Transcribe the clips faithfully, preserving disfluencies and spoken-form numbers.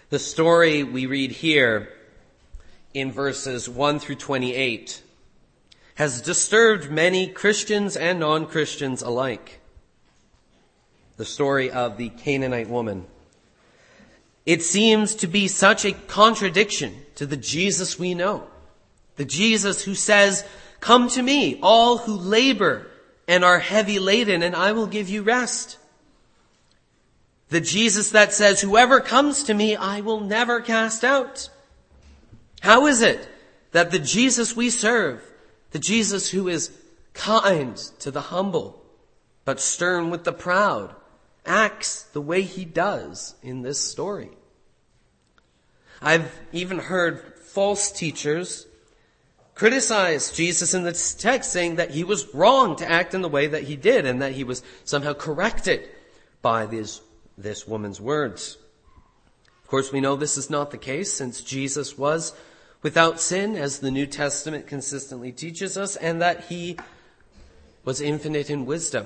The story we read here in verses one through twenty-eight has disturbed many Christians and non-Christians alike. The story of the Canaanite woman. It seems to be such a contradiction to the Jesus we know. The Jesus who says, "Come to me, all who labor and are heavy laden, and I will give you rest." The Jesus that says, "Whoever comes to me, I will never cast out." How is it that the Jesus we serve, the Jesus who is kind to the humble, but stern with the proud, acts the way he does in this story? I've even heard false teachers criticize Jesus in this text, saying that he was wrong to act in the way that he did and that he was somehow corrected by these this woman's words. Of course, we know this is not the case, since Jesus was without sin, as the New Testament consistently teaches us, and that he was infinite in wisdom.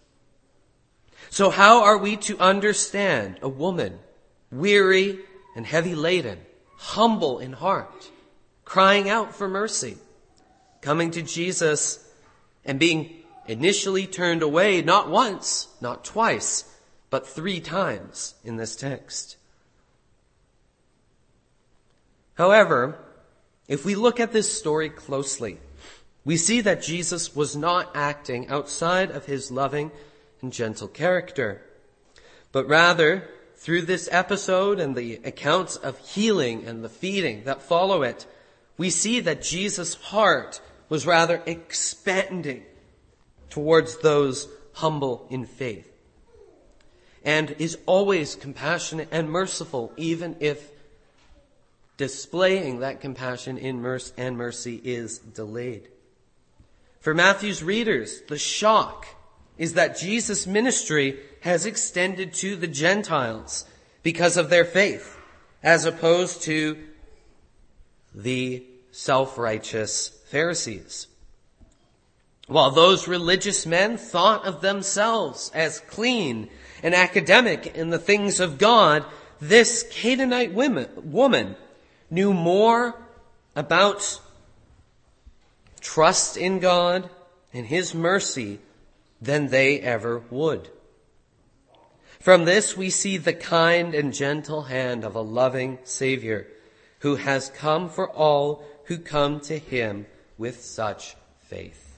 So how are we to understand a woman weary and heavy laden, humble in heart, crying out for mercy, coming to Jesus and being initially turned away, not once, not twice, but three times in this text? However, if we look at this story closely, we see that Jesus was not acting outside of his loving and gentle character, but rather, through this episode and the accounts of healing and the feeding that follow it, we see that Jesus' heart was rather expanding towards those humble in faith, and is always compassionate and merciful, even if displaying that compassion in mercy and mercy is delayed. For Matthew's readers, the shock is that Jesus' ministry has extended to the Gentiles because of their faith, as opposed to the self-righteous Pharisees. While those religious men thought of themselves as clean and academic in the things of God, this Canaanite women, woman knew more about trust in God and his mercy than they ever would. From this we see the kind and gentle hand of a loving Savior who has come for all who come to him with such faith.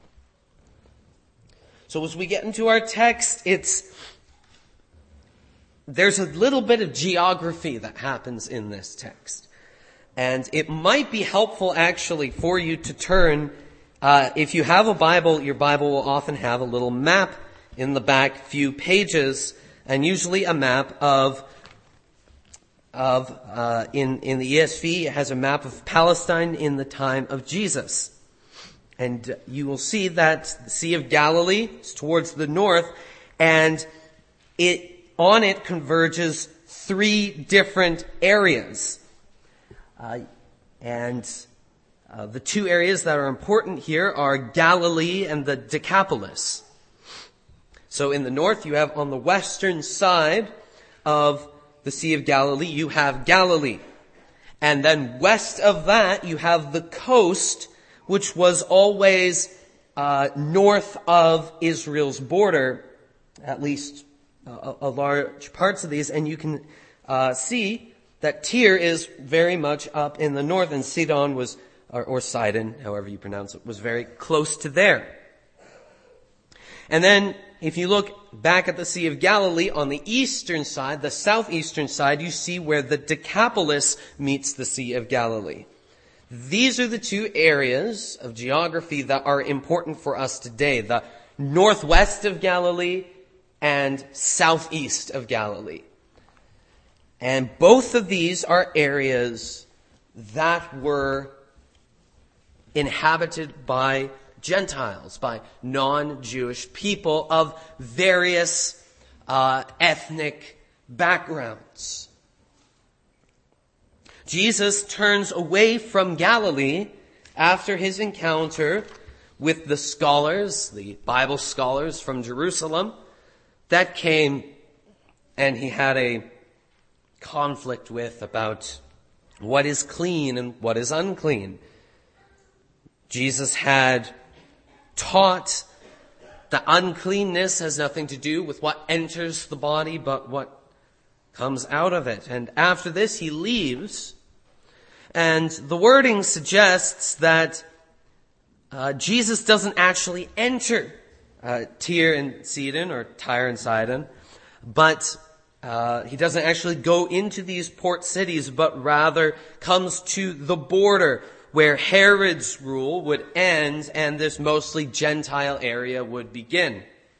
So as we get into our text, it's there's a little bit of geography that happens in this text. And it might be helpful actually for you to turn, uh, if you have a Bible, your Bible will often have a little map in the back few pages, and usually a map of, of, uh, in, in the E S V, it has a map of Palestine in the time of Jesus. And you will see that the Sea of Galilee is towards the north, and it, on it converges three different areas. Uh, and uh, the two areas that are important here are Galilee and the Decapolis. So in the north, you have on the western side of the Sea of Galilee, you have Galilee. And then west of that, you have the coast, which was always uh, north of Israel's border, at least a, a large parts of these. And you can uh, see that Tyre is very much up in the north, and Sidon was, or, or Sidon, however you pronounce it, was very close to there. And then, if you look back at the Sea of Galilee, on the eastern side, the southeastern side, you see where the Decapolis meets the Sea of Galilee. These are the two areas of geography that are important for us today, the northwest of Galilee and southeast of Galilee. And both of these are areas that were inhabited by Gentiles, by non-Jewish people of various uh, ethnic backgrounds. Jesus turns away from Galilee after his encounter with the scholars, the Bible scholars from Jerusalem, that came, and he had a conflict with about what is clean and what is unclean. Jesus had taught that uncleanness has nothing to do with what enters the body, but what comes out of it. And after this, he leaves. And the wording suggests that uh, Jesus doesn't actually enter uh, Tyre and Sidon, or Tyre and Sidon, but uh, he doesn't actually go into these port cities, but rather comes to the border where Herod's rule would end and this mostly Gentile area would begin.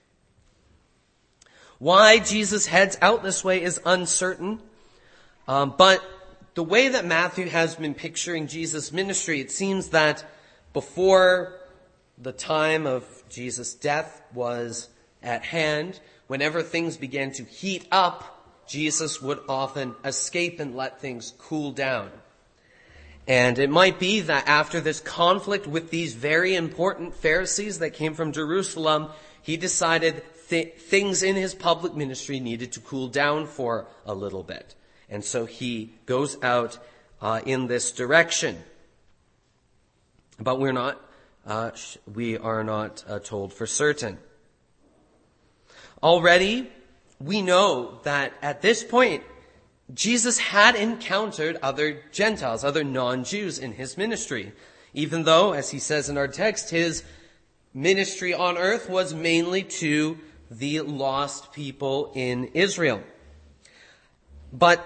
Why Jesus heads out this way is uncertain, um, but the way that Matthew has been picturing Jesus' ministry, it seems that before the time of Jesus' death was at hand, whenever things began to heat up, Jesus would often escape and let things cool down. And it might be that after this conflict with these very important Pharisees that came from Jerusalem, he decided th- things in his public ministry needed to cool down for a little bit. And so he goes out uh, in this direction. But we're not, uh, sh- we are not uh, told for certain. Already, we know that at this point, Jesus had encountered other Gentiles, other non-Jews in his ministry, even though, as he says in our text, his ministry on earth was mainly to the lost people in Israel. But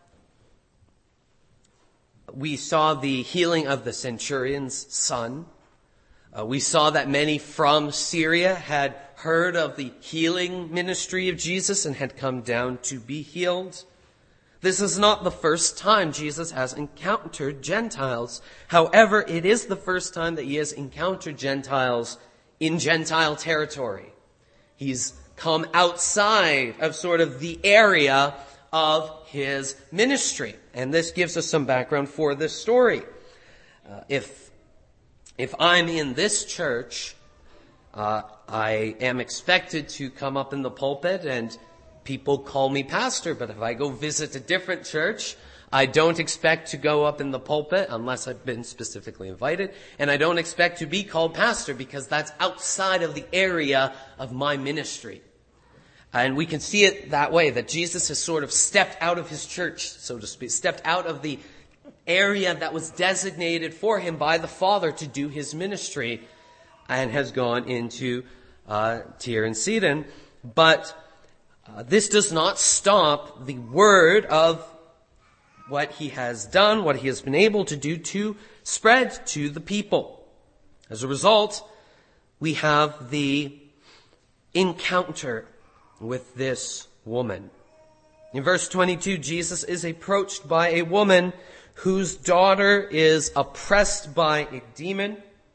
we saw the healing of the centurion's son. Uh, we saw that many from Syria had heard of the healing ministry of Jesus and had come down to be healed. This is not the first time Jesus has encountered Gentiles. However, it is the first time that he has encountered Gentiles in Gentile territory. He's come outside of sort of the area of his ministry. And this gives us some background for this story. Uh, if, if I'm in this church, uh, I am expected to come up in the pulpit and people call me pastor, but if I go visit a different church, I don't expect to go up in the pulpit unless I've been specifically invited, and I don't expect to be called pastor because that's outside of the area of my ministry. And we can see it that way, that Jesus has sort of stepped out of his church, so to speak, stepped out of the area that was designated for him by the Father to do his ministry, and has gone into uh, Tyre and Sidon. But Uh, this does not stop the word of what he has done, what he has been able to do to spread to the people. As a result, we have the encounter with this woman. In verse twenty-two, Jesus is approached by a woman whose daughter is oppressed by a demon.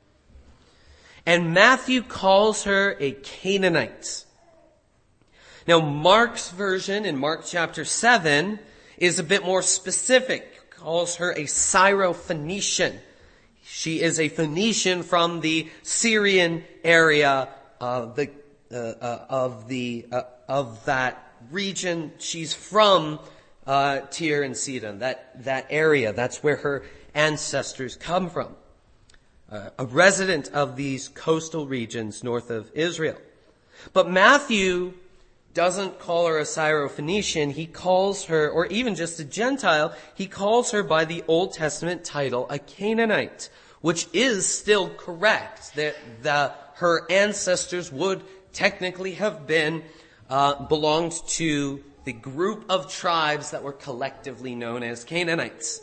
And Matthew calls her a Canaanite. Now, Mark's version in Mark chapter seven is a bit more specific. Calls her a Syrophoenician. She is a Phoenician from the Syrian area of the uh, uh, of the uh, of that region. She's from uh, Tyre and Sidon, that that area. That's where her ancestors come from. Uh, a resident of these coastal regions north of Israel. But Matthew doesn't call her a Syrophoenician. He calls her, or even just a Gentile, he calls her by the Old Testament title, a Canaanite, which is still correct. That the, her ancestors would technically have been, uh, belonged to the group of tribes that were collectively known as Canaanites.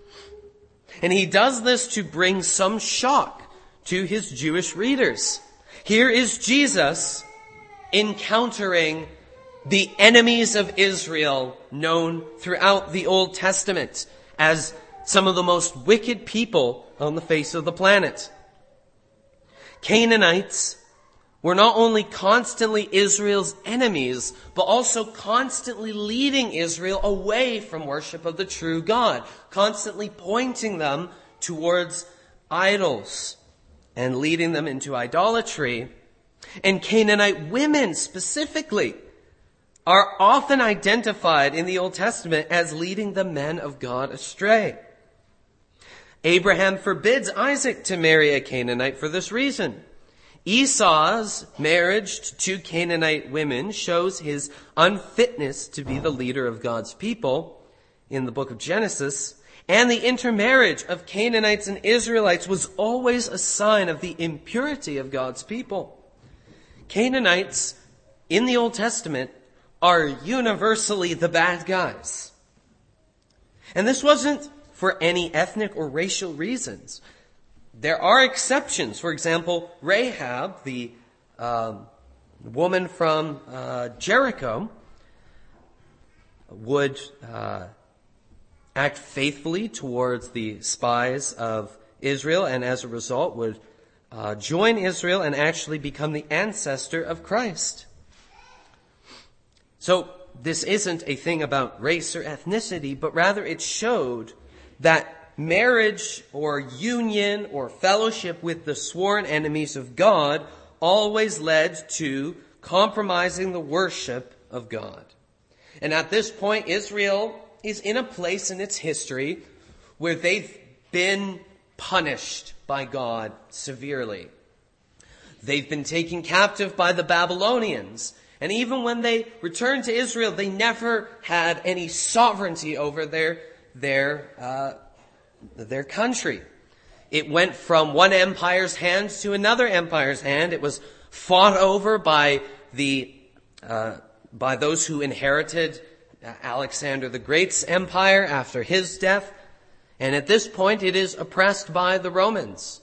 And he does this to bring some shock to his Jewish readers. Here is Jesus encountering the enemies of Israel known throughout the Old Testament as some of the most wicked people on the face of the planet. Canaanites were not only constantly Israel's enemies, but also constantly leading Israel away from worship of the true God, constantly pointing them towards idols and leading them into idolatry. And Canaanite women specifically are often identified in the Old Testament as leading the men of God astray. Abraham forbids Isaac to marry a Canaanite for this reason. Esau's marriage to two Canaanite women shows his unfitness to be the leader of God's people in the book of Genesis. And the intermarriage of Canaanites and Israelites was always a sign of the impurity of God's people. Canaanites in the Old Testament are universally the bad guys. And this wasn't for any ethnic or racial reasons. There are exceptions. For example, Rahab, the uh, woman from uh, Jericho, would uh, act faithfully towards the spies of Israel, and as a result would uh, join Israel and actually become the ancestor of Christ. So this isn't a thing about race or ethnicity, but rather it showed that marriage or union or fellowship with the sworn enemies of God always led to compromising the worship of God. And at this point, Israel is in a place in its history where they've been punished by God severely. They've been taken captive by the Babylonians. And even when they returned to Israel, they never had any sovereignty over their, their, uh, their country. It went from one empire's hands to another empire's hand. It was fought over by the, uh, by those who inherited Alexander the Great's empire after his death. And at this point, it is oppressed by the Romans.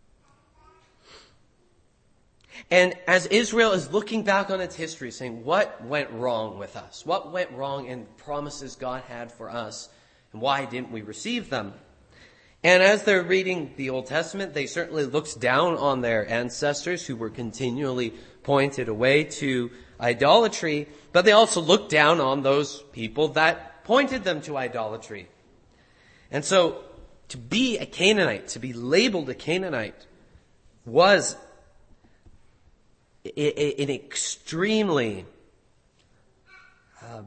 And as Israel is looking back on its history, saying, what went wrong with us? What went wrong in promises God had for us? And why didn't we receive them? And as they're reading the Old Testament, they certainly looked down on their ancestors who were continually pointed away to idolatry, but they also looked down on those people that pointed them to idolatry. And so to be a Canaanite, to be labeled a Canaanite, was an extremely um,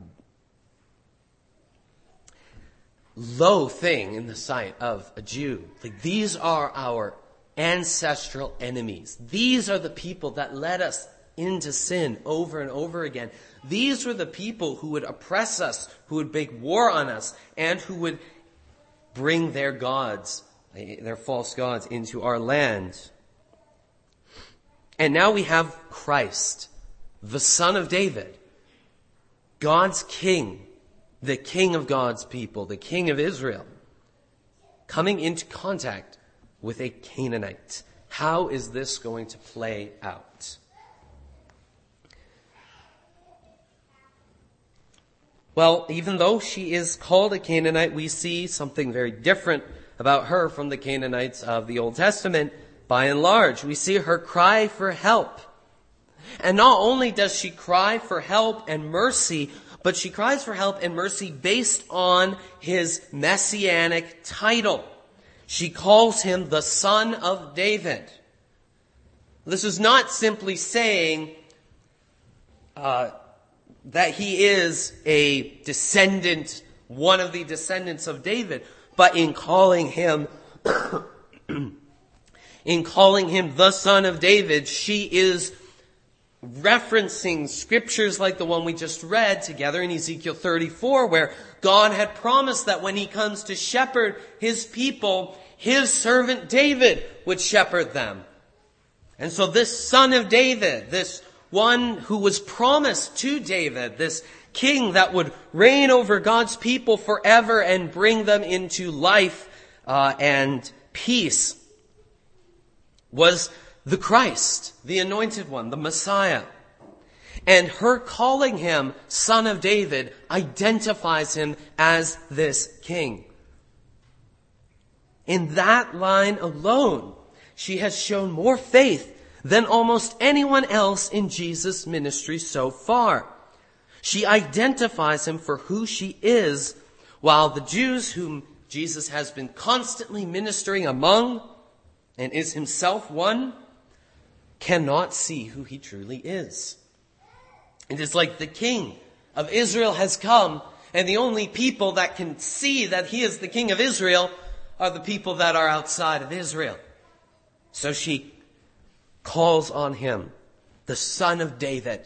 low thing in the sight of a Jew. Like, these are our ancestral enemies. These are the people that led us into sin over and over again. These were the people who would oppress us, who would make war on us, and who would bring their gods, their false gods, into our land. And now we have Christ, the Son of David, God's King, the King of God's people, the King of Israel, coming into contact with a Canaanite. How is this going to play out? Well, even though she is called a Canaanite, we see something very different about her from the Canaanites of the Old Testament. By and large, we see her cry for help. And not only does she cry for help and mercy, but she cries for help and mercy based on his messianic title. She calls him the Son of David. This is not simply saying uh, that he is a descendant, one of the descendants of David, but in calling him in calling him the Son of David, she is referencing scriptures like the one we just read together in Ezekiel thirty-four, where God had promised that when he comes to shepherd his people, his servant David would shepherd them. And so this Son of David, this one who was promised to David, this king that would reign over God's people forever and bring them into life uh, and peace, was the Christ, the anointed one, the Messiah. And her calling him Son of David identifies him as this king. In that line alone, she has shown more faith than almost anyone else in Jesus' ministry so far. She identifies him for who she is, while the Jews whom Jesus has been constantly ministering among, and is himself one, cannot see who he truly is. It is like the king of Israel has come, and the only people that can see that he is the king of Israel are the people that are outside of Israel. So she calls on him, the Son of David.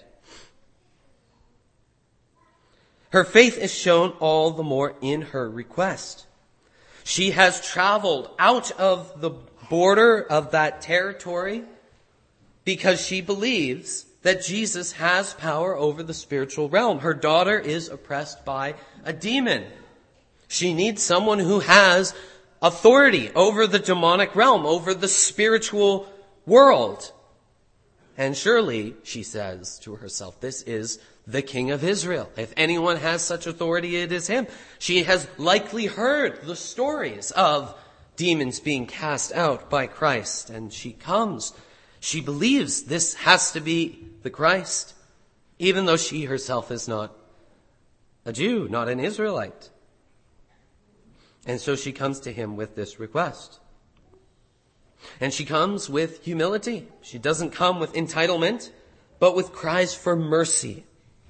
Her faith is shown all the more in her request. She has traveled out of the border of that territory because she believes that Jesus has power over the spiritual realm. Her daughter is oppressed by a demon. She needs someone who has authority over the demonic realm, over the spiritual world. And surely, she says to herself, this is the King of Israel. If anyone has such authority, it is him. She has likely heard the stories of demons being cast out by Christ. And she comes. She believes this has to be the Christ, even though she herself is not a Jew, not an Israelite. And so she comes to him with this request. And she comes with humility. She doesn't come with entitlement, but with cries for mercy.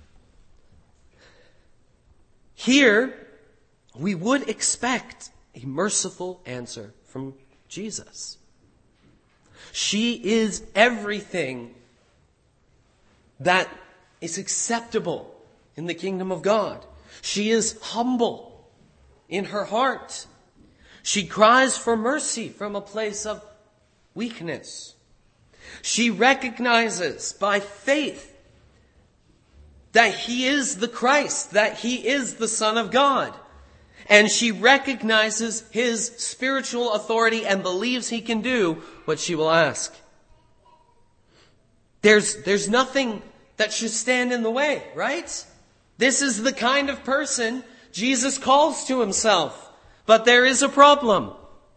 Here, we would expect a merciful answer from Jesus. She is everything that is acceptable in the kingdom of God. She is humble in her heart. She cries for mercy from a place of weakness. She recognizes by faith that he is the Christ, that he is the Son of God. And she recognizes his spiritual authority and believes he can do what she will ask. There's, there's nothing that should stand in the way, right? This is the kind of person Jesus calls to himself. But there is a problem.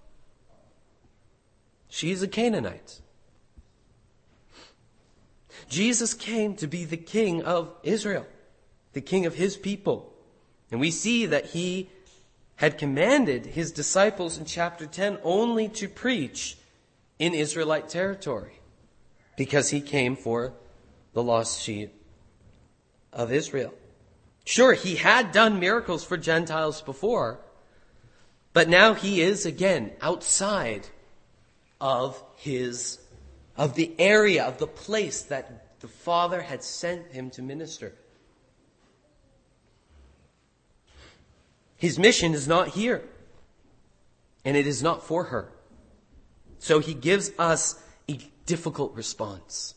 She's a Canaanite. Jesus came to be the king of Israel, the king of his people. And we see that he had commanded his disciples in chapter ten only to preach in Israelite territory, because he came for the lost sheep of Israel. Sure, he had done miracles for Gentiles before, but now he is again outside of his, of the area, of the place that the Father had sent him to minister. His mission is not here, and it is not for her. So he gives us a difficult response.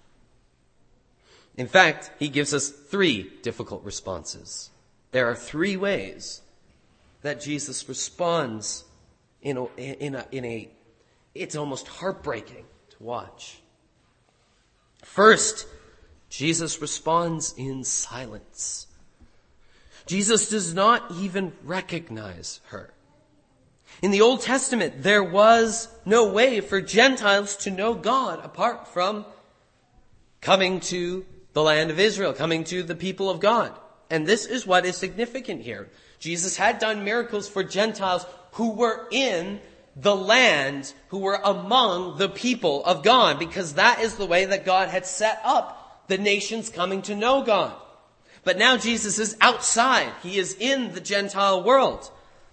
In fact, he gives us three difficult responses. There are three ways that Jesus responds in a, in a, in a, it's almost heartbreaking to watch. First, Jesus responds in silence. Jesus does not even recognize her. In the Old Testament, there was no way for Gentiles to know God apart from coming to the land of Israel, coming to the people of God. And this is what is significant here. Jesus had done miracles for Gentiles who were in the land, who were among the people of God, because that is the way that God had set up the nations coming to know God. But now Jesus is outside. He is in the Gentile world.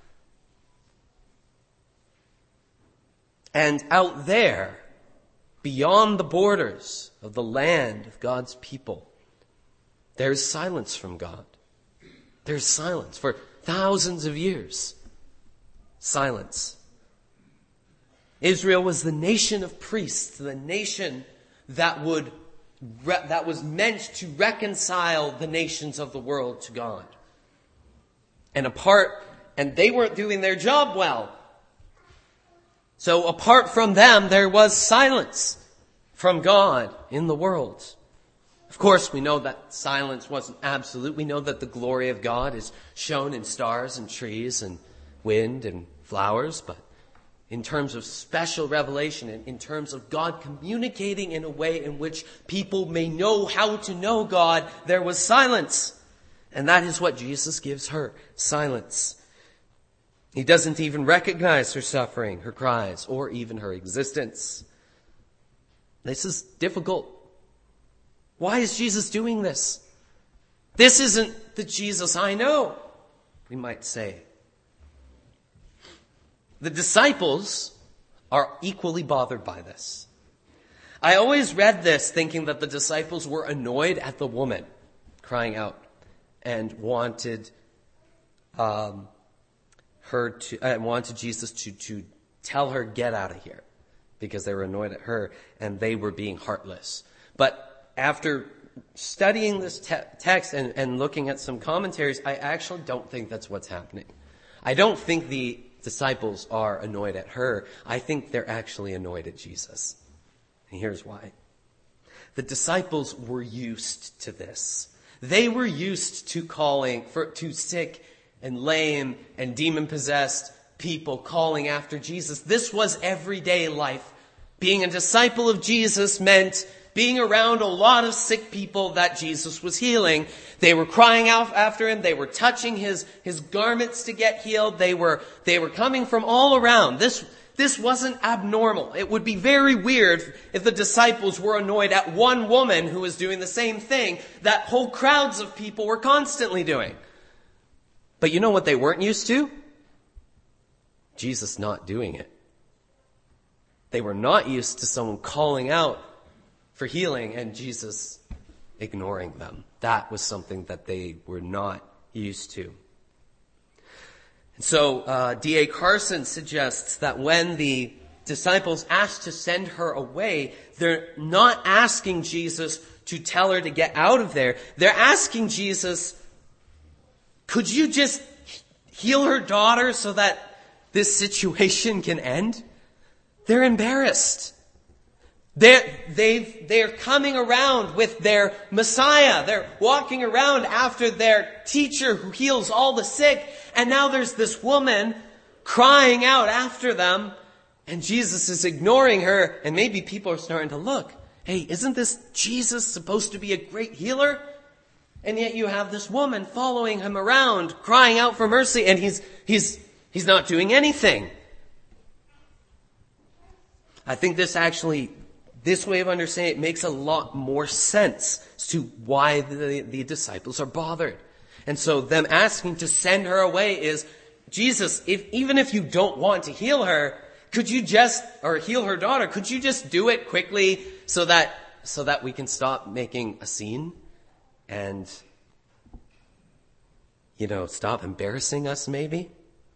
And out there, beyond the borders of the land of God's people, there's silence from God. There's silence for thousands of years. Silence. Israel was the nation of priests, the nation that would that was meant to reconcile the nations of the world to God. And apart, and they weren't doing their job well. So apart from them, there was silence from God in the world. Of course, we know that silence wasn't absolute. We know that the glory of God is shown in stars and trees and wind and flowers, but in terms of special revelation, and in terms of God communicating in a way in which people may know how to know God, there was silence. And that is what Jesus gives her, silence. He doesn't even recognize her suffering, her cries, or even her existence. This is difficult. Why is Jesus doing this? This isn't the Jesus I know, we might say. The disciples are equally bothered by this. I always read this thinking that the disciples were annoyed at the woman crying out and wanted um, her to uh, wanted Jesus to to tell her, get out of here, because they were annoyed at her and they were being heartless. But after studying this te- text and, and looking at some commentaries, I actually don't think that's what's happening. I don't think the disciples are annoyed at her. I think they're actually annoyed at Jesus. And here's why. The disciples were used to this. They were used to calling for to sick and lame and demon-possessed people calling after Jesus. This was everyday life. Being a disciple of Jesus meant being around a lot of sick people that Jesus was healing. They were crying out after him. They were touching his, his garments to get healed. They were, they were coming from all around. This, this wasn't abnormal. It would be very weird if the disciples were annoyed at one woman who was doing the same thing that whole crowds of people were constantly doing. But you know what they weren't used to? Jesus not doing it. They were not used to someone calling out for healing and Jesus ignoring them. That was something that they were not used to. And so uh, D A Carson suggests that when the disciples asked to send her away, they're not asking Jesus to tell her to get out of there. They're asking Jesus, could you just heal her daughter so that this situation can end? They're embarrassed. They're, they've, they're coming around with their Messiah. They're walking around after their teacher who heals all the sick. And now there's this woman crying out after them. And Jesus is ignoring her. And maybe people are starting to look. Hey, isn't this Jesus supposed to be a great healer? And yet you have this woman following him around, crying out for mercy. And he's, he's, he's not doing anything. I think this actually... This way of understanding it makes a lot more sense as to why the, the disciples are bothered. And so them asking to send her away is, Jesus, if, even if you don't want to heal her, could you just, or heal her daughter, could you just do it quickly so that, so that we can stop making a scene and, you know, stop embarrassing us maybe?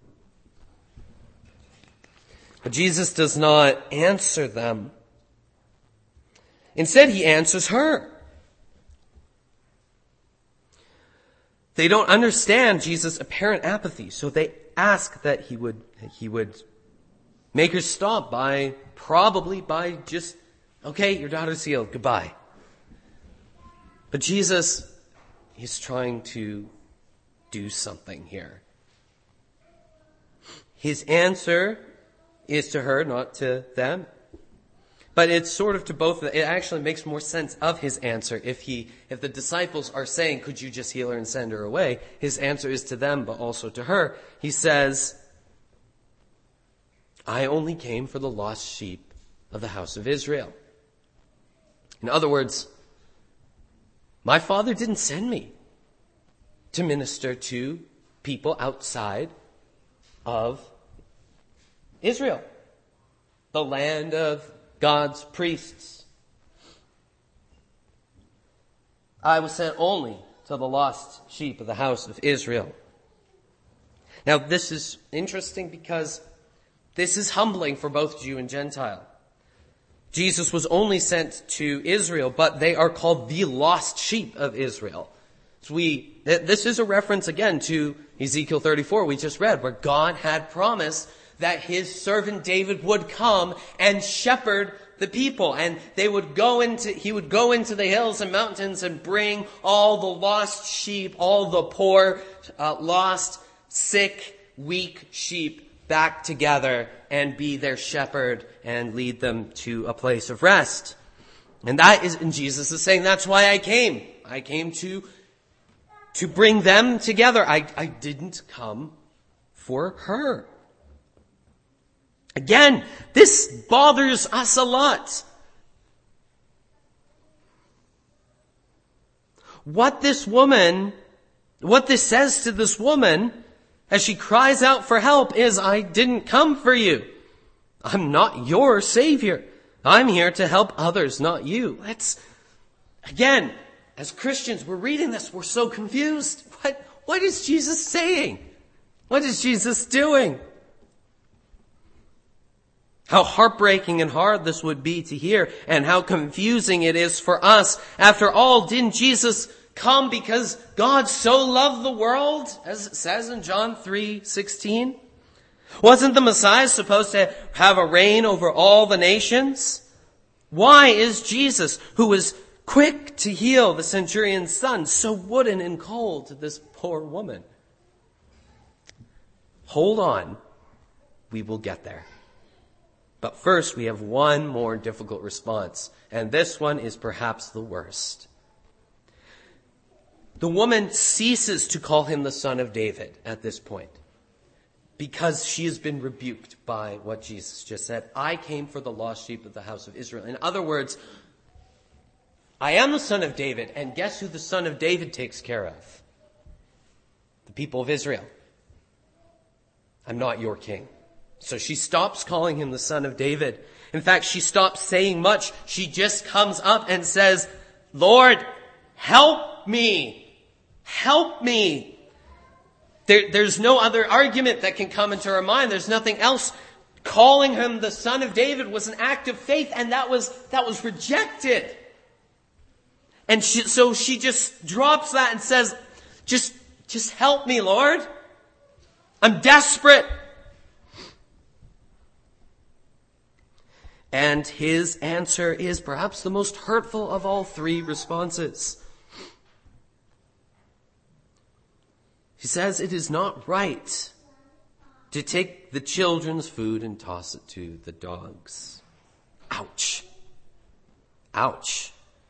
But Jesus does not answer them. Instead, he answers her. They don't understand Jesus' apparent apathy, so they ask that he would, he would make her stop by, probably by just, okay, your daughter's healed, goodbye. But Jesus is trying to do something here. His answer is to her, not to them. But it's sort of to both. It actually makes more sense of his answer if he, if the disciples are saying, could you just heal her and send her away? His answer is to them, but also to her. He says, I only came for the lost sheep of the house of Israel. In other words, my Father didn't send me to minister to people outside of Israel, the land of God's priests. I was sent only to the lost sheep of the house of Israel. Now, this is interesting because this is humbling for both Jew and Gentile. Jesus was only sent to Israel, but they are called the lost sheep of Israel. So we, this is a reference again to Ezekiel thirty-four we just read, where God had promised that his servant David would come and shepherd the people, and they would go into, he would go into the hills and mountains and bring all the lost sheep, all the poor, uh, lost, sick, weak sheep back together and be their shepherd and lead them to a place of rest. And that is, and Jesus is saying, that's why I came. I came to, to bring them together. I, I didn't come for her. Again, this bothers us a lot. What this woman, what this says to this woman as she cries out for help is, I didn't come for you. I'm not your Savior. I'm here to help others, not you. That's, again, as Christians, we're reading this, we're so confused. What, what is Jesus saying? What is Jesus doing? How heartbreaking and hard this would be to hear, and how confusing it is for us. After all, didn't Jesus come because God so loved the world, as it says in John three sixteen? Wasn't the Messiah supposed to have a reign over all the nations? Why is Jesus, who was quick to heal the centurion's son, so wooden and cold to this poor woman? Hold on. We will get there. But first, we have one more difficult response, and this one is perhaps the worst. The woman ceases to call him the son of David at this point because she has been rebuked by what Jesus just said. I came for the lost sheep of the house of Israel. In other words, I am the son of David, and guess who the son of David takes care of? The people of Israel. I'm not your king. So she stops calling him the son of David. In fact, she stops saying much. She just comes up and says, Lord, help me. Help me. There, there's no other argument that can come into her mind. There's nothing else. Calling him the son of David was an act of faith, and that was, that was rejected. And she, so she just drops that and says, just, just help me, Lord. I'm desperate. And his answer is perhaps the most hurtful of all three responses. He says, it is not right to take the children's food and toss it to the dogs. Ouch. Ouch.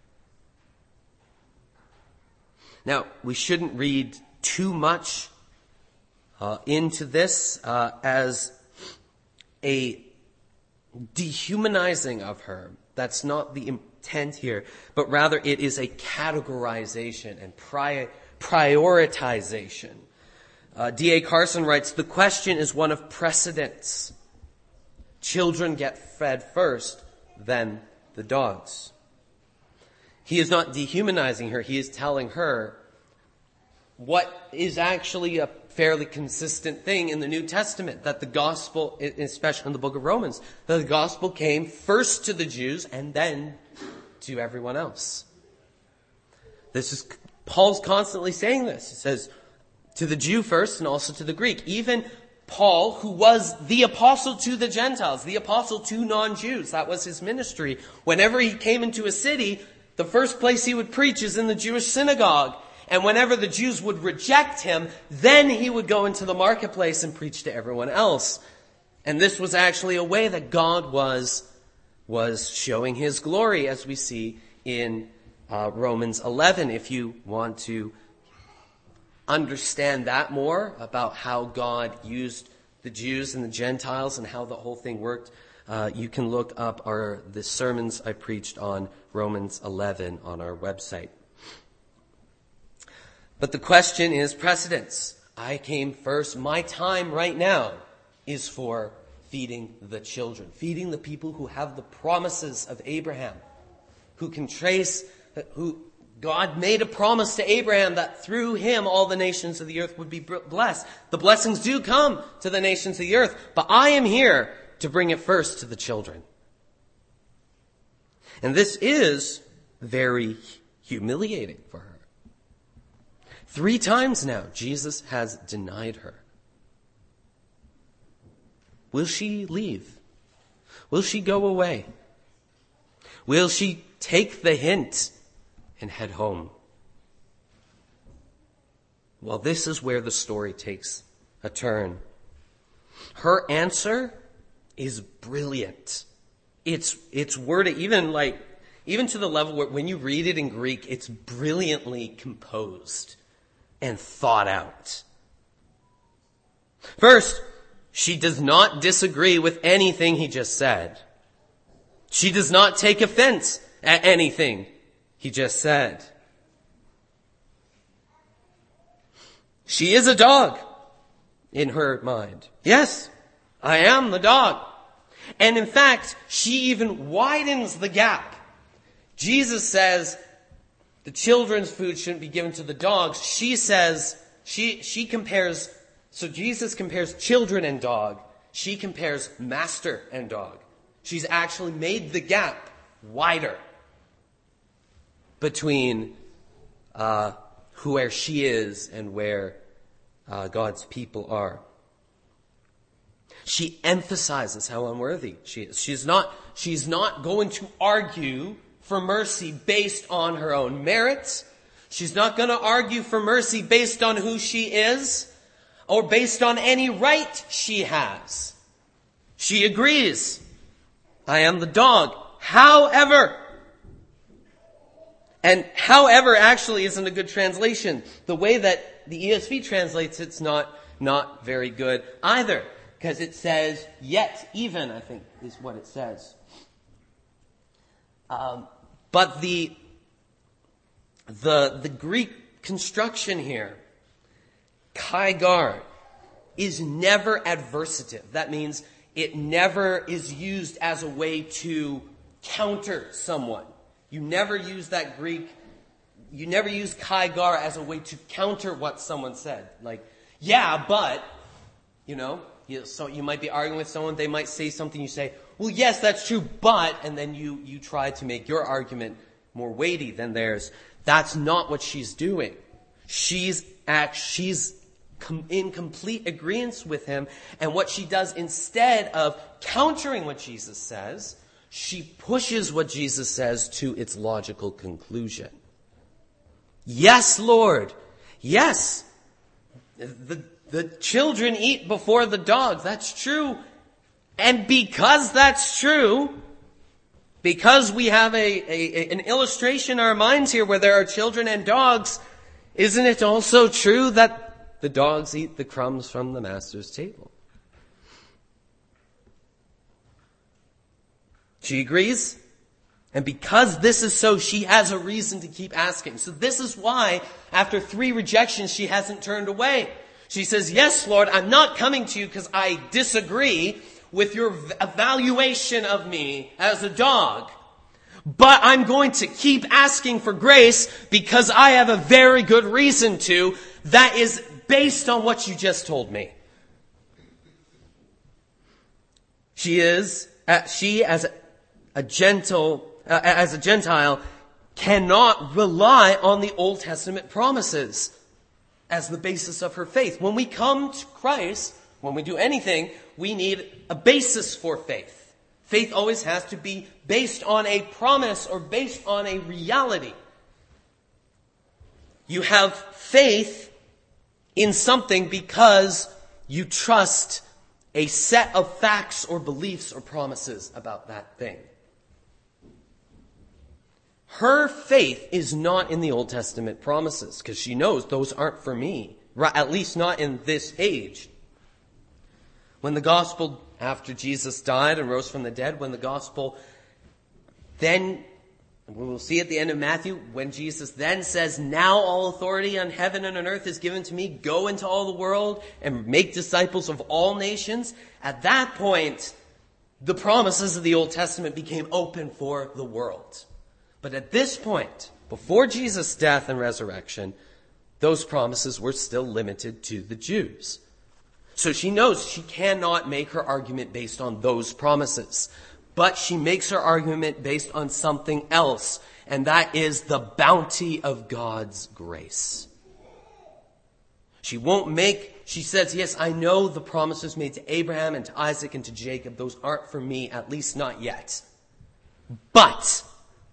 Now, we shouldn't read too much uh, into this uh, as a dehumanizing of her. That's not the intent here, but rather it is a categorization and pri- prioritization. Uh, D A Carson writes, the question is one of precedence. Children get fed first, then the dogs. He is not dehumanizing her. He is telling her what is actually a fairly consistent thing in the New Testament, that the gospel, especially in the book of Romans, that the gospel came first to the Jews and then to everyone else. This is, Paul's constantly saying this. He says, to the Jew first and also to the Greek. Even Paul, who was the apostle to the Gentiles, the apostle to non-Jews, that was his ministry. Whenever he came into a city, the first place he would preach is in the Jewish synagogue. And whenever the Jews would reject him, then he would go into the marketplace and preach to everyone else. And this was actually a way that God was, was showing his glory, as we see in uh, Romans eleven. If you want to understand that more about how God used the Jews and the Gentiles and how the whole thing worked, uh, you can look up our the sermons I preached on Romans eleven on our website. But the question is precedence. I came first. My time right now is for feeding the children, feeding the people who have the promises of Abraham, who can trace, who God made a promise to Abraham that through him all the nations of the earth would be blessed. The blessings do come to the nations of the earth, but I am here to bring it first to the children. And this is very humiliating for her. Three times now, Jesus has denied her. Will she leave? Will she go away? Will she take the hint and head home? Well, this is where the story takes a turn. Her answer is brilliant. It's, it's worded even like, even to the level where when you read it in Greek, it's brilliantly composed and thought out. First, she does not disagree with anything he just said. She does not take offense at anything he just said. She is a dog in her mind. Yes, I am the dog. And in fact, she even widens the gap. Jesus says the children's food shouldn't be given to the dogs. She says, she, she compares, so Jesus compares children and dog. She compares master and dog. She's actually made the gap wider between uh, who where she is and where uh, God's people are. She emphasizes how unworthy she is. She's not, she's not going to argue for mercy based on her own merits. She's not going to argue for mercy based on who she is or based on any right she has. She agrees. I am the dog. However, and however actually isn't a good translation. The way that the E S V translates it's not, not very good either. Because it says, yet, even, I think, is what it says. Um, but the, the, the Greek construction here, kaigar, is never adversative. That means it never is used as a way to counter someone. You never use that Greek, you never use kaigar as a way to counter what someone said. Like, yeah, but, you know, You, so you might be arguing with someone, they might say something, you say, well, yes, that's true, but, and then you, you try to make your argument more weighty than theirs. That's not what she's doing. She's act, she's com- in complete agreement with him, and what she does instead of countering what Jesus says, she pushes what Jesus says to its logical conclusion. Yes, Lord. Yes. The The children eat before the dogs. That's true. And because that's true, because we have a, a, an illustration in our minds here where there are children and dogs, isn't it also true that the dogs eat the crumbs from the master's table? She agrees. And because this is so, she has a reason to keep asking. So this is why, after three rejections, she hasn't turned away. She says, yes, Lord, I'm not coming to you because I disagree with your evaluation of me as a dog. But I'm going to keep asking for grace because I have a very good reason to that is based on what you just told me. She is, uh, she as a, a gentle, uh, as a Gentile cannot rely on the Old Testament promises as the basis of her faith. When we come to Christ, when we do anything, we need a basis for faith. Faith always has to be based on a promise or based on a reality. You have faith in something because you trust a set of facts or beliefs or promises about that thing. Her faith is not in the Old Testament promises because she knows those aren't for me, at least not in this age. When the gospel, after Jesus died and rose from the dead, when the gospel then, we will see at the end of Matthew, when Jesus then says, now all authority on heaven and on earth is given to me, go into all the world and make disciples of all nations. At that point, the promises of the Old Testament became open for the world. But at this point, before Jesus' death and resurrection, those promises were still limited to the Jews. So she knows she cannot make her argument based on those promises. But she makes her argument based on something else, and that is the bounty of God's grace. She won't make, she says, yes, I know the promises made to Abraham and to Isaac and to Jacob, those aren't for me, at least not yet. But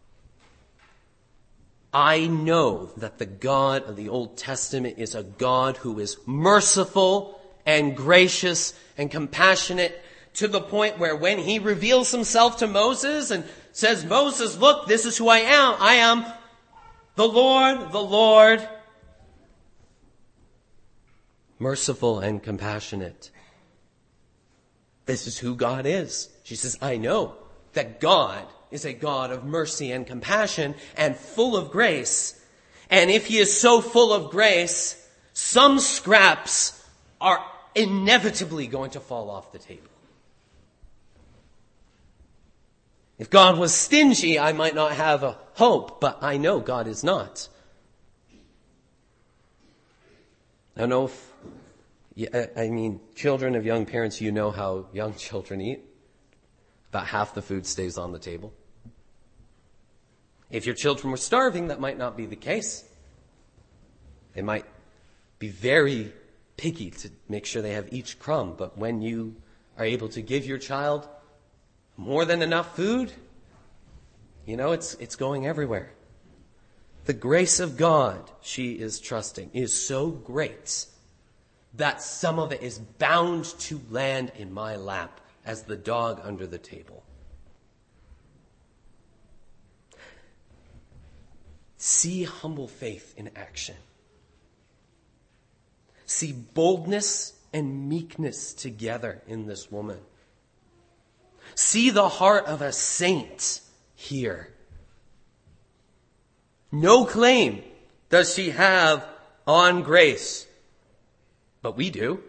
I know that the God of the Old Testament is a God who is merciful and gracious and compassionate to the point where when he reveals himself to Moses and says, Moses, look, this is who I am. I am the Lord, the Lord, merciful and compassionate. This is who God is. She says, I know that God is a God of mercy and compassion and full of grace. And if he is so full of grace, Some scraps are inevitably going to fall off the table. If God was stingy, I might not have a hope, but I know God is not. I don't know if, yeah, I mean, children of young parents, you know how young children eat. About half the food stays on the table. If your children were starving, that might not be the case. They might be very picky to make sure they have each crumb, but when you are able to give your child more than enough food, you know, it's it's going everywhere. The grace of God, she is trusting, is so great that some of it is bound to land in my lap as the dog under the table. See humble faith in action. See boldness and meekness together in this woman. See the heart of a saint here. No claim does she have on grace, but we do.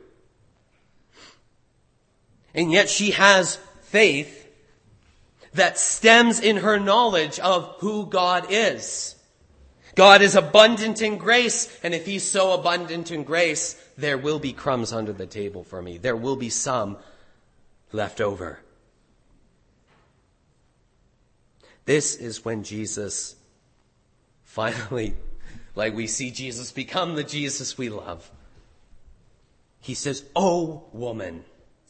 And yet she has faith that stems in her knowledge of who God is. God is abundant in grace, and if he's so abundant in grace, there will be crumbs under the table for me. There will be some left over. This is when Jesus finally, like we see Jesus become the Jesus we love. He says, "Oh, woman."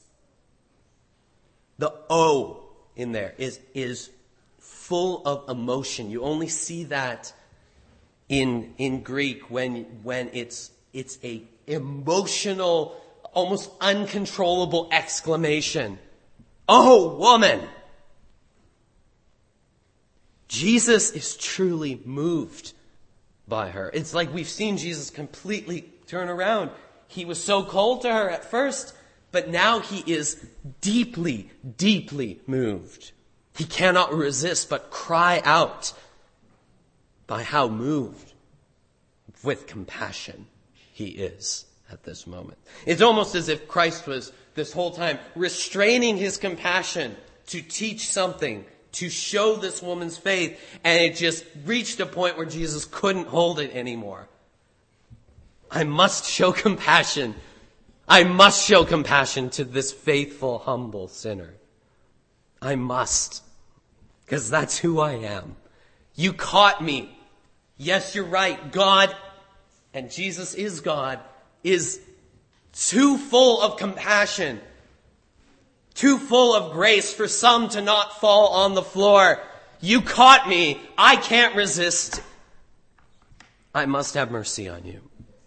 The "oh" in there is, is full of emotion. You only see that in, in Greek when, when it's, it's a emotional, almost uncontrollable exclamation. "Oh, woman." Jesus is truly moved by her. It's like we've seen Jesus completely turn around. He was so cold to her at first, but now he is deeply, deeply moved. He cannot resist but cry out by how moved with compassion he is at this moment. It's almost as if Christ was this whole time restraining his compassion to teach something, to show this woman's faith, and it just reached a point where Jesus couldn't hold it anymore. I must show compassion. I must show compassion to this faithful, humble sinner. I must. Because that's who I am. You caught me. Yes, you're right. God, and Jesus is God, is too full of compassion, too full of grace for some to not fall on the floor. You caught me. I can't resist. I must have mercy on you.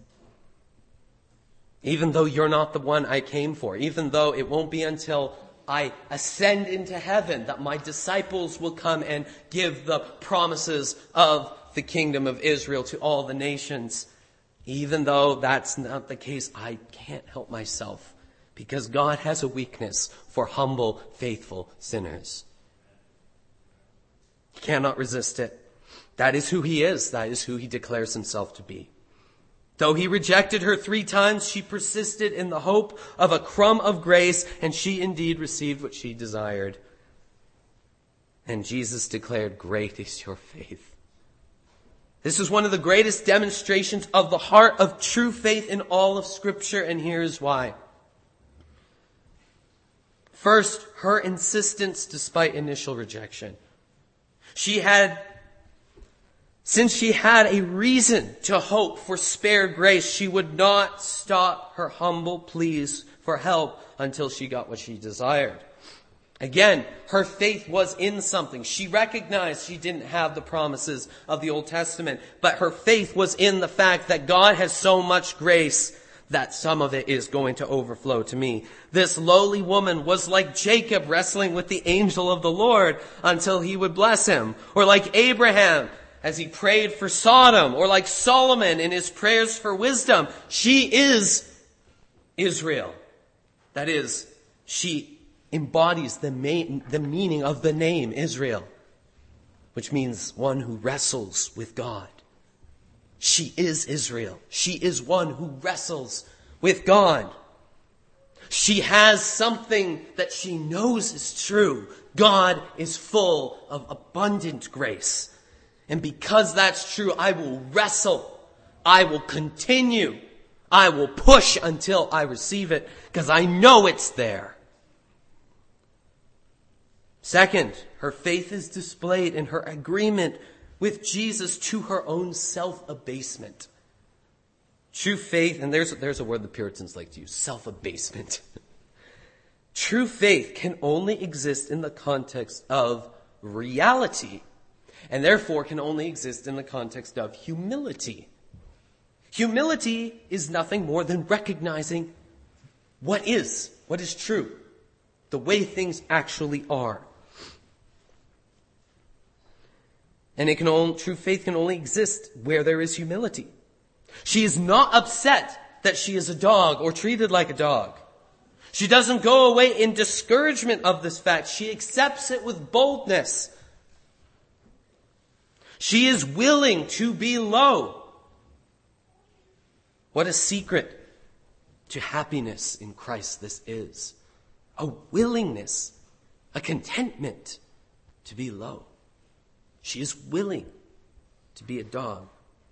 Even though you're not the one I came for, even though it won't be until I ascend into heaven that my disciples will come and give the promises of the kingdom of Israel to all the nations. Even though that's not the case, I can't help myself, because God has a weakness for humble, faithful sinners. He cannot resist it. That is who he is. That is who he declares himself to be. Though he rejected her three times, she persisted in the hope of a crumb of grace, and she indeed received what she desired. And Jesus declared, "Great is your faith." This is one of the greatest demonstrations of the heart of true faith in all of Scripture, and here's why. First, her insistence despite initial rejection. She had Since she had a reason to hope for spare grace, she would not stop her humble pleas for help until she got what she desired. Again, her faith was in something. She recognized she didn't have the promises of the Old Testament, but her faith was in the fact that God has so much grace that some of it is going to overflow to me. This lowly woman was like Jacob wrestling with the angel of the Lord until he would bless him, or like Abraham as he prayed for Sodom, or like Solomon in his prayers for wisdom. She is Israel. That is, she embodies the, main, the meaning of the name Israel, which means one who wrestles with God. She is Israel. She is one who wrestles with God. She has something that she knows is true. God is full of abundant grace. And because that's true, I will wrestle. I will continue. I will push until I receive it because I know it's there. Second, her faith is displayed in her agreement with Jesus to her own self-abasement. True faith, and there's, there's a word the Puritans like to use, self-abasement. True faith can only exist in the context of reality, and therefore can only exist in the context of humility. Humility is nothing more than recognizing what is, what is true, the way things actually are. And it can only, true faith can only exist where there is humility. She is not upset that she is a dog or treated like a dog. She doesn't go away in discouragement of this fact. She accepts it with boldness. She is willing to be low. What a secret to happiness in Christ this is. A willingness, a contentment to be low. She is willing to be a dog.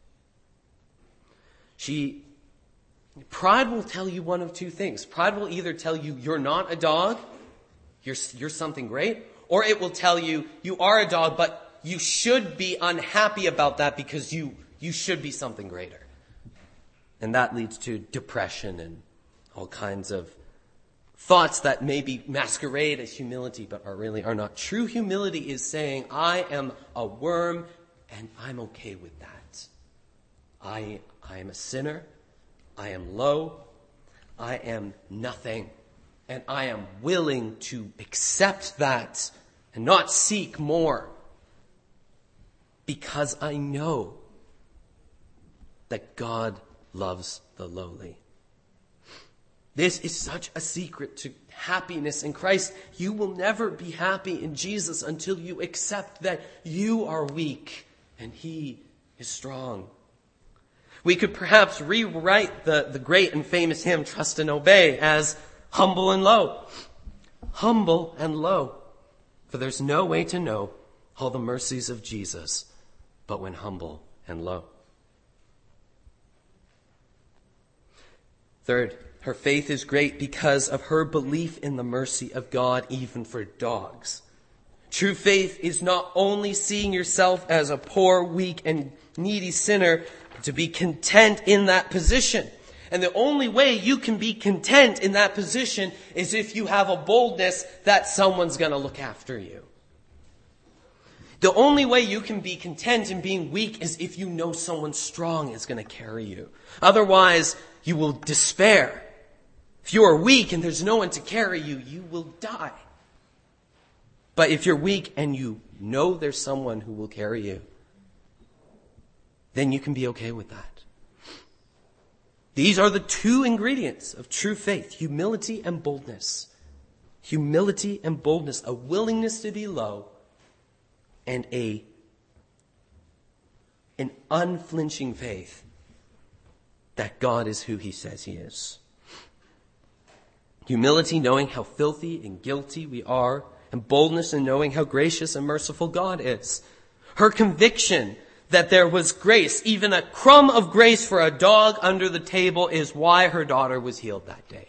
She, pride will tell you one of two things. Pride will either tell you you're not a dog, you're, you're something great, or it will tell you you are a dog, but you should be unhappy about that because you, you should be something greater. And that leads to depression and all kinds of thoughts that maybe masquerade as humility, but are really are not. True humility is saying, I am a worm and I'm okay with that. I, I am a sinner. I am low. I am nothing. And I am willing to accept that and not seek more because I know that God loves the lowly. This is such a secret to happiness in Christ. You will never be happy in Jesus until you accept that you are weak and He is strong. We could perhaps rewrite the, the great and famous hymn, Trust and Obey, as humble and low. Humble and low. For there's no way to know all the mercies of Jesus but when humble and low. Third, her faith is great because of her belief in the mercy of God even for dogs. True faith is not only seeing yourself as a poor, weak, and needy sinner, but to be content in that position. And the only way you can be content in that position is if you have a boldness that someone's going to look after you. The only way you can be content in being weak is if you know someone strong is going to carry you. Otherwise, you will despair. If you are weak and there's no one to carry you, you will die. But if you're weak and you know there's someone who will carry you, then you can be okay with that. These are the two ingredients of true faith, humility and boldness. Humility and boldness, a willingness to be low, and a an unflinching faith that God is who He says He is. Humility, knowing how filthy and guilty we are, and boldness in knowing how gracious and merciful God is. Her conviction that there was grace, even a crumb of grace for a dog under the table, is why her daughter was healed that day.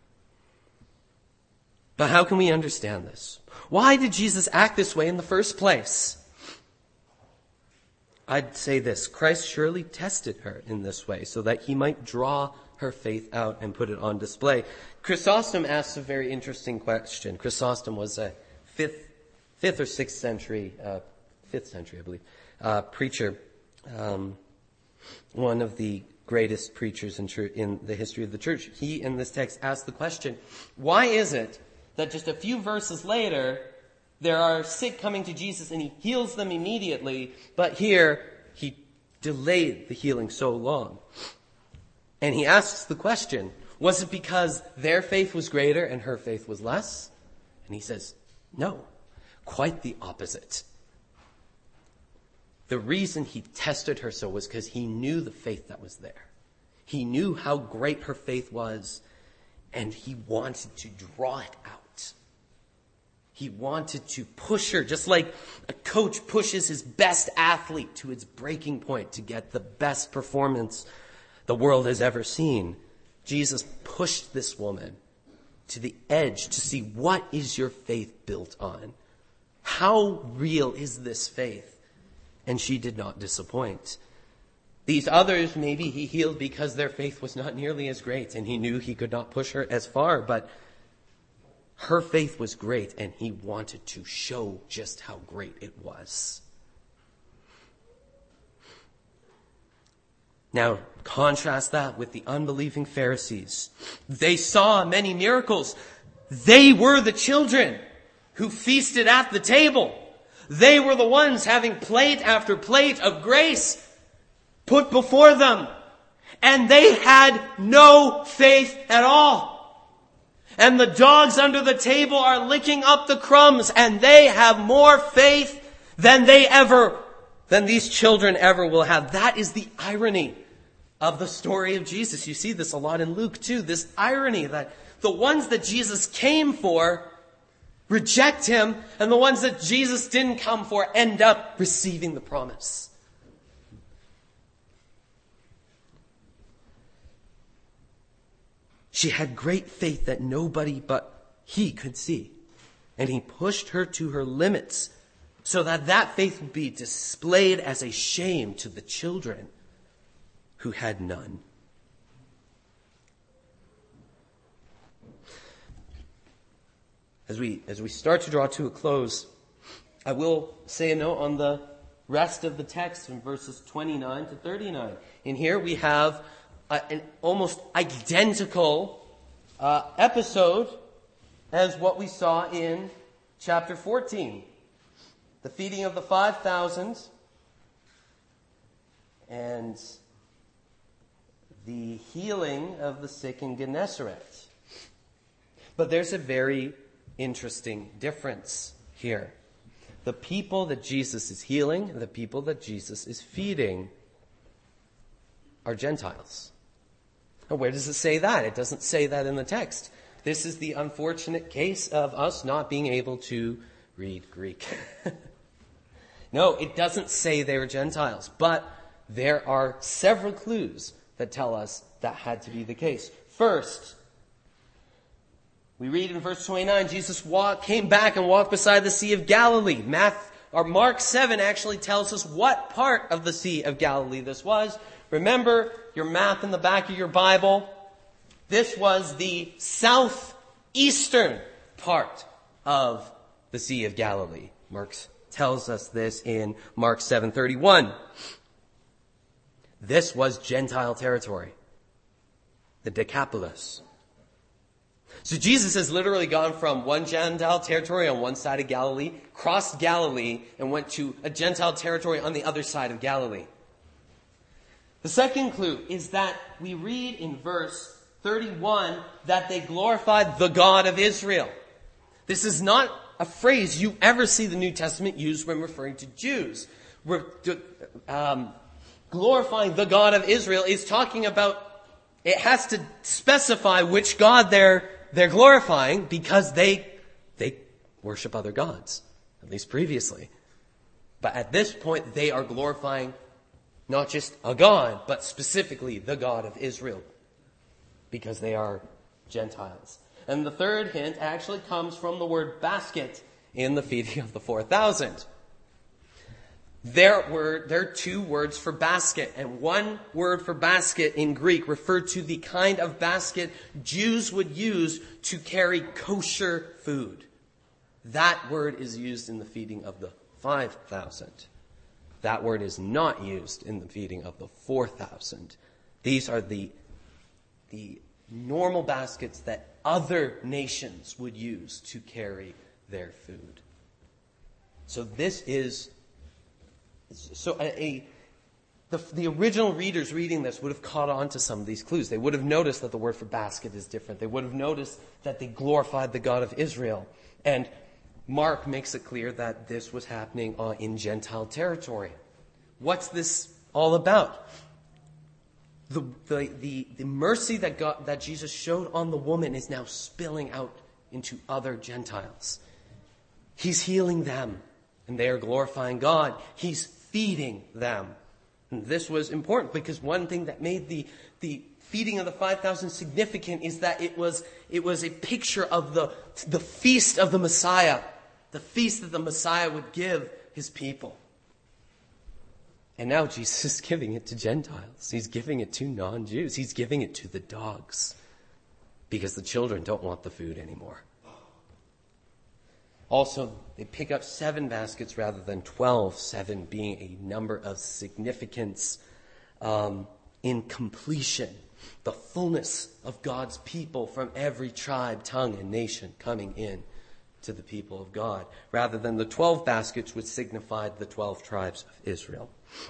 But how can we understand this? Why did Jesus act this way in the first place? I'd say this. Christ surely tested her in this way so that He might draw her faith out and put it on display. Chrysostom asks a very interesting question. Chrysostom was a fifth, fifth or sixth century, uh, fifth century, I believe, uh, preacher, um, one of the greatest preachers in, church, in the history of the church. He, in this text, asked the question, why is it that just a few verses later, there are sick coming to Jesus and He heals them immediately, but here He delayed the healing so long? And he asks the question, was it because their faith was greater and her faith was less? And he says, no, quite the opposite. the reason he tested her so was because he knew the faith that was there. He knew how great her faith was, and he wanted to draw it out. He wanted to push her, just like a coach pushes his best athlete to its breaking point to get the best performance the world has ever seen. Jesus pushed this woman to the edge to see, what is your faith built on? How real is this faith? And she did not disappoint. These others, maybe he healed because their faith was not nearly as great, and he knew he could not push her as far, but her faith was great, and he wanted to show just how great it was. Now, contrast that with the unbelieving Pharisees. They saw many miracles. They were the children who feasted at the table. They were the ones having plate after plate of grace put before them. And they had no faith at all. And the dogs under the table are licking up the crumbs, and they have more faith than they ever, than these children ever will have. That is the irony of the story of Jesus. You see this a lot in Luke too. This irony that the ones that Jesus came for reject him, and the ones that Jesus didn't come for end up receiving the promise. She had great faith that nobody but he could see. And he pushed her to her limits so that that faith would be displayed as a shame to the children who had none. As we, as we start to draw to a close, I will say a note on the rest of the text in verses twenty-nine to thirty-nine. In here we have a, an almost identical uh, episode as what we saw in chapter fourteen. The feeding of the five thousand and the healing of the sick in Gennesaret. But there's a very interesting difference here. The people that Jesus is healing, the people that Jesus is feeding, are Gentiles. Now, where does it say that? It doesn't say that in the text. This is the unfortunate case of us not being able to read Greek. No, it doesn't say they were Gentiles, but there are several clues that tell us that had to be the case. First, we read in verse twenty-nine, Jesus walked, came back and walked beside the Sea of Galilee. Math, or Mark seven actually tells us what part of the Sea of Galilee this was. Remember your map in the back of your Bible. This was the southeastern part of the Sea of Galilee. Mark tells us this in Mark seven thirty-one. This was Gentile territory, the Decapolis. So Jesus has literally gone from one Gentile territory on one side of Galilee, crossed Galilee, and went to a Gentile territory on the other side of Galilee. The second clue is that we read in verse thirty-one that they glorified the God of Israel. This is not a phrase you ever see the New Testament used when referring to Jews. We're, um, glorifying the God of Israel is talking about, it has to specify which God they're they're glorifying, because they they worship other gods, at least previously. But at this point, they are glorifying not just a God, but specifically the God of Israel, because they are Gentiles. And the third hint actually comes from the word basket in the feeding of the four thousand. There were, there are two words for basket, and one word for basket in Greek referred to the kind of basket Jews would use to carry kosher food. That word is used in the feeding of the five thousand. That word is not used in the feeding of the four thousand. These are the, the normal baskets that other nations would use to carry their food. So this is So a, a the, the original readers reading this would have caught on to some of these clues. They would have noticed that the word for basket is different. They would have noticed that they glorified the God of Israel. And Mark makes it clear that this was happening uh, in Gentile territory. what's this all about? The, the, the, the mercy that God, that Jesus showed on the woman is now spilling out into other Gentiles. He's healing them, and they are glorifying God. He's feeding them. And this was important because one thing that made the, the feeding of the five thousand significant is that it was, it was a picture of the, the feast of the Messiah, the feast that the Messiah would give his people. And now Jesus is giving it to Gentiles. He's giving it to non-Jews. He's giving it to the dogs because the children don't want the food anymore. Also, they pick up seven baskets rather than twelve, seven being a number of significance um, in completion, the fullness of God's people from every tribe, tongue, and nation coming in to the people of God, rather than the twelve baskets which signified the twelve tribes of Israel.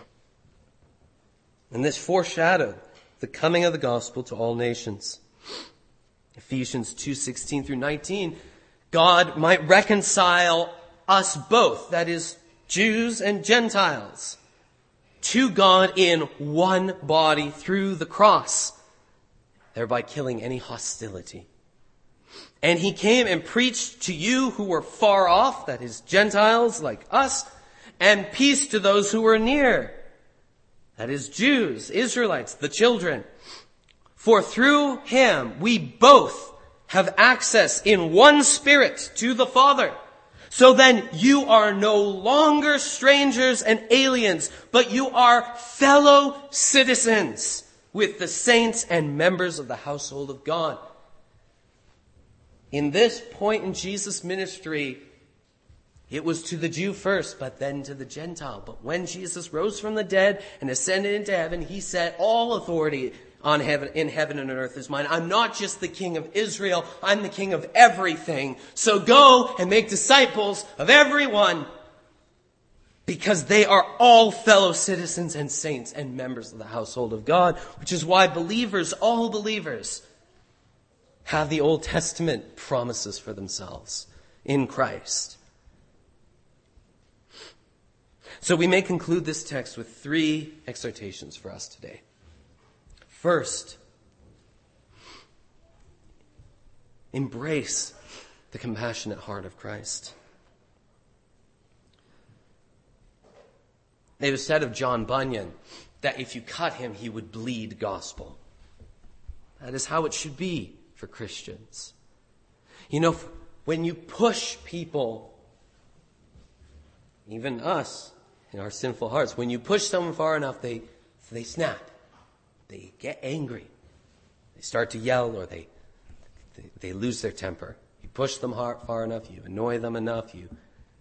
And this foreshadowed the coming of the gospel to all nations. Ephesians two sixteen through nineteen, God might reconcile us both, that is, Jews and Gentiles, to God in one body through the cross, thereby killing any hostility. And he came and preached to you who were far off, that is, Gentiles like us, and peace to those who were near, that is, Jews, Israelites, the children. For through him we both have access in one Spirit to the Father. So then you are no longer strangers and aliens, but you are fellow citizens with the saints and members of the household of God. In this point in Jesus' ministry, it was to the Jew first, but then to the Gentile. But when Jesus rose from the dead and ascended into heaven, he said, all authority on heaven, in heaven and on earth is mine. I'm not just the king of Israel. I'm the king of everything. So go and make disciples of everyone, because they are all fellow citizens and saints and members of the household of God, which is why believers, all believers, have the Old Testament promises for themselves in Christ. So we may conclude this text with three exhortations for us today. First, embrace the compassionate heart of Christ. It was said of John Bunyan that if you cut him, he would bleed gospel. That is how it should be for Christians. You know, when you push people, even us, in our sinful hearts, when you push someone far enough, they they snap. They get angry. They start to yell, or they they, they lose their temper. You push them hard, far enough, you annoy them enough, you...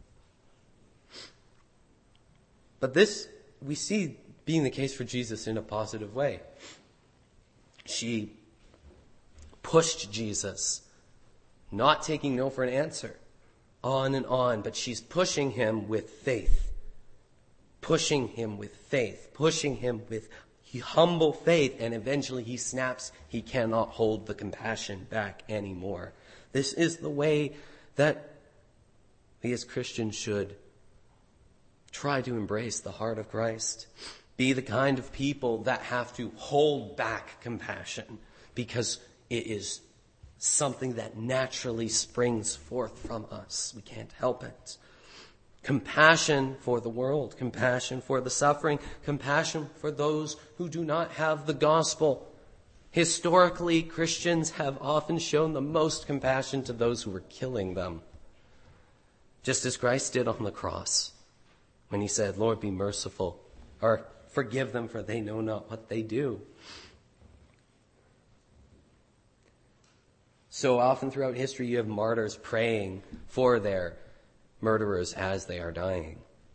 But this, we see being the case for Jesus in a positive way. She pushed Jesus, not taking no for an answer, on and on, but she's pushing him with faith. Pushing him with faith. Pushing him with humble faith, and eventually he snaps. He cannot hold the compassion back anymore. This is the way that we as Christians should try to embrace the heart of Christ. Be the kind of people that have to hold back compassion because it is something that naturally springs forth from us. We can't help it. Compassion for the world, compassion for the suffering, compassion for those who do not have the gospel. Historically, Christians have often shown the most compassion to those who were killing them, just as Christ did on the cross when he said, Lord, be merciful, or forgive them, for they know not what they do. So often throughout history, you have martyrs praying for their murderers as they are dying.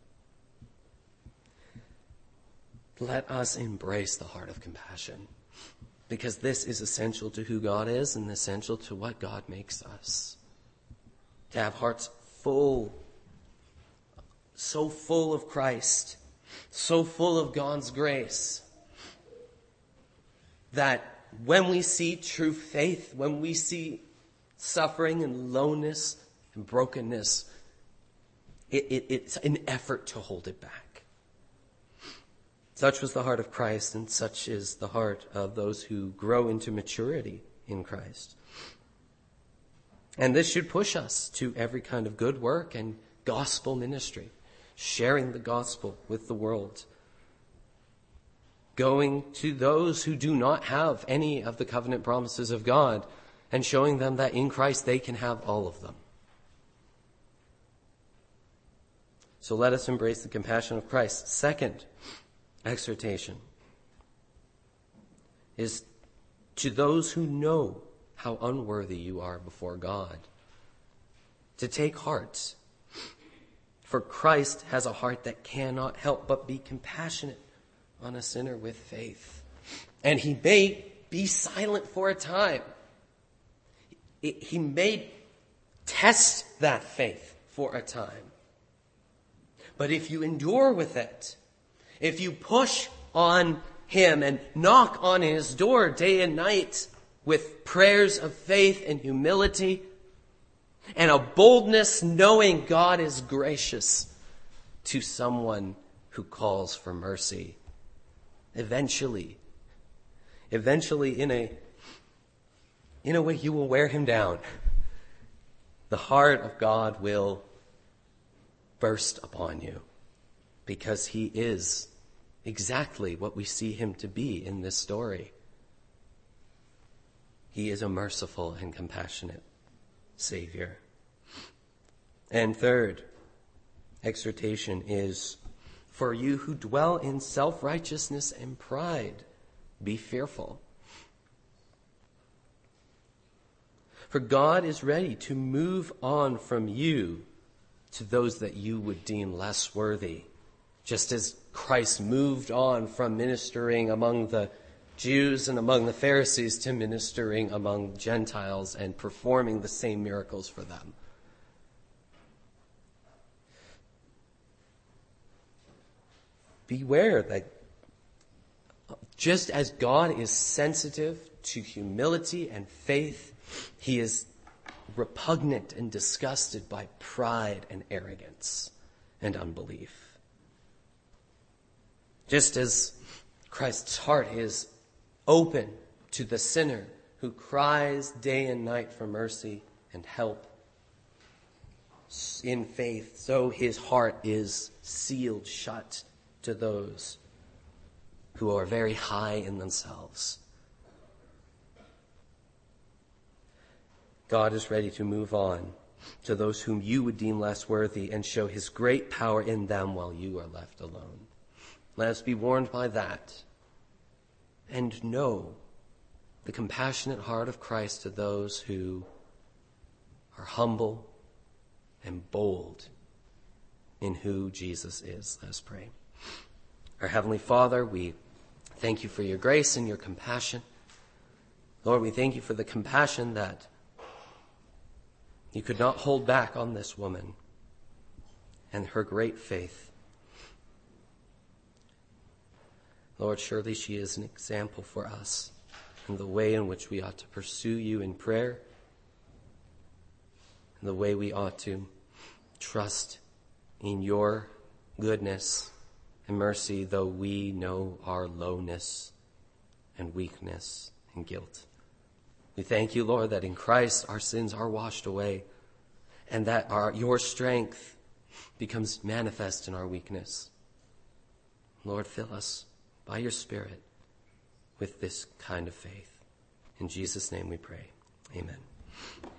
Let us embrace the heart of compassion, because this is essential to who God is and essential to what God makes us. To have hearts full, so full of Christ, so full of God's grace, that when we see true faith, when we see suffering and lowness and brokenness, It, it, it's an effort to hold it back. Such was the heart of Christ, and such is the heart of those who grow into maturity in Christ. And this should push us to every kind of good work and gospel ministry, sharing the gospel with the world, going to those who do not have any of the covenant promises of God and showing them that in Christ they can have all of them. So let us embrace the compassion of Christ. Second exhortation is to those who know how unworthy you are before God, to take heart. For Christ has a heart that cannot help but be compassionate on a sinner with faith. And he may be silent for a time. He may test that faith for a time. But if you endure with it, if you push on him and knock on his door day and night with prayers of faith and humility and a boldness knowing God is gracious to someone who calls for mercy, eventually, eventually in a, in a way you will wear him down. The heart of God will burst upon you, because he is exactly what we see him to be in this story. He is a merciful and compassionate Savior. And third exhortation is, for you who dwell in self-righteousness and pride, be fearful. For God is ready to move on from you to those that you would deem less worthy, just as Christ moved on from ministering among the Jews and among the Pharisees to ministering among Gentiles and performing the same miracles for them. Beware that just as God is sensitive to humility and faith, he is repugnant and disgusted by pride and arrogance and unbelief. Just as Christ's heart is open to the sinner who cries day and night for mercy and help in faith, so his heart is sealed shut to those who are very high in themselves. God is ready to move on to those whom you would deem less worthy and show his great power in them while you are left alone. Let us be warned by that and know the compassionate heart of Christ to those who are humble and bold in who Jesus is. Let us pray. Our Heavenly Father, we thank you for your grace and your compassion. Lord, we thank you for the compassion that you could not hold back on this woman and her great faith. Lord, surely she is an example for us in the way in which we ought to pursue you in prayer, and the way we ought to trust in your goodness and mercy, though we know our lowness and weakness and guilt. We thank you, Lord, that in Christ our sins are washed away, and that our, your strength becomes manifest in our weakness. Lord, fill us by your Spirit with this kind of faith. In Jesus' name we pray. Amen.